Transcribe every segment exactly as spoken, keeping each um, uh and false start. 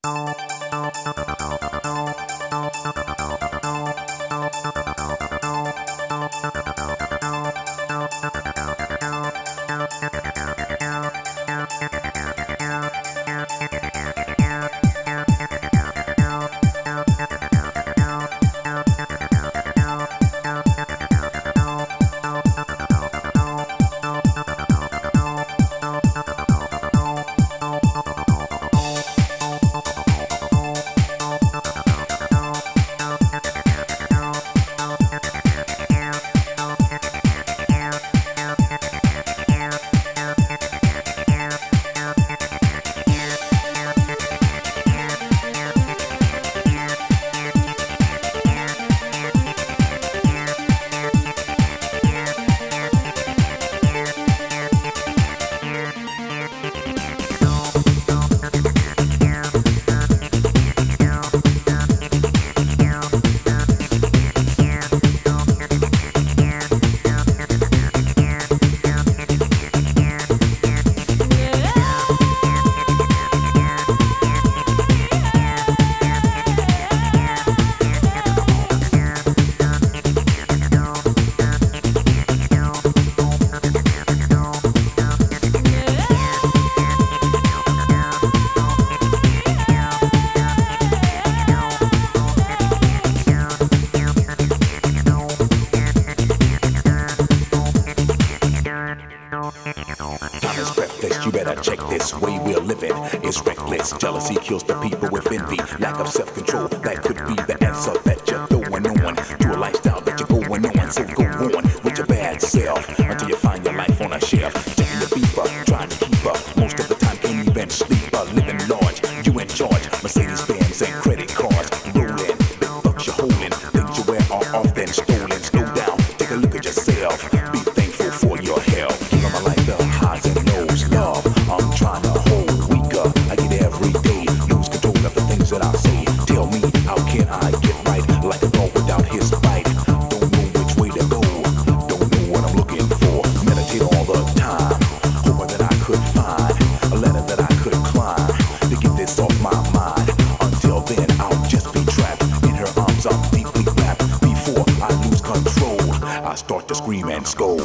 Jealousy kills the people with envy. Lack of self-control, that could be the answer that you're throwing on to a lifestyle that you're going on. So go on with your bad self until you find your life on a shelf. Checking the beeper, trying to keep up. Most of the time can't even sleep. Uh, living large, you in charge. Mercedes Benz and credit cards rolling. Big bucks you're holding. Things you wear are often stolen. Slow down, take a look at yourself. Be thankful for your health. Give my life the highs and lows. Love, I'm trying to hold weaker. I get every day, lose control of the things that I say. Tell me, how can I get right? Like a dog without his bite. Don't know which way to go. Don't know what I'm looking for. Meditate all the time, hoping that I could find a ladder that I could climb to get this off my mind. Until then, I'll just be trapped in her arms. I'm deeply wrapped. Before I lose control, I start to scream and scold.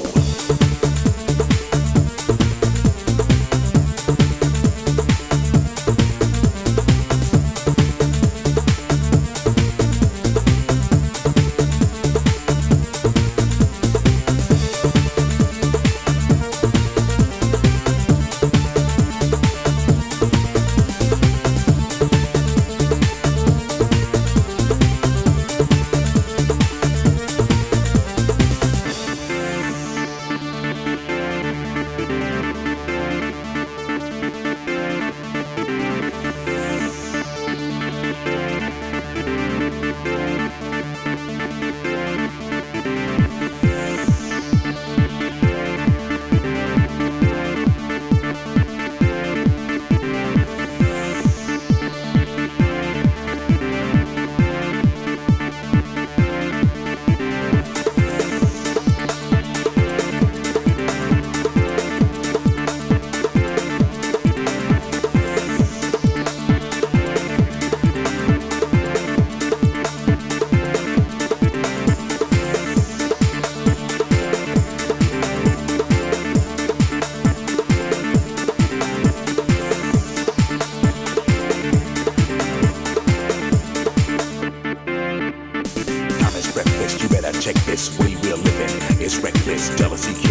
Check this way we're living. It's reckless. Jealousy